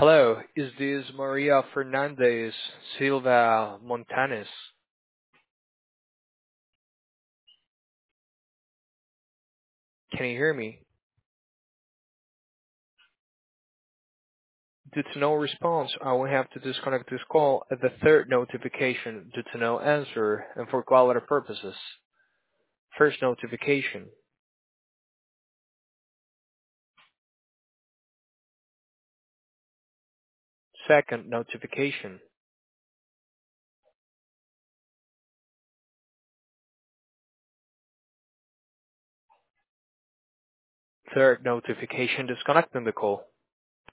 Hello, is this Maria Fernandez Silva Montanes? Can you hear me? Due to no response, I will have to disconnect this call at the third notification due to no answer and for quality purposes. First notification. Second notification. Third notification disconnecting the call.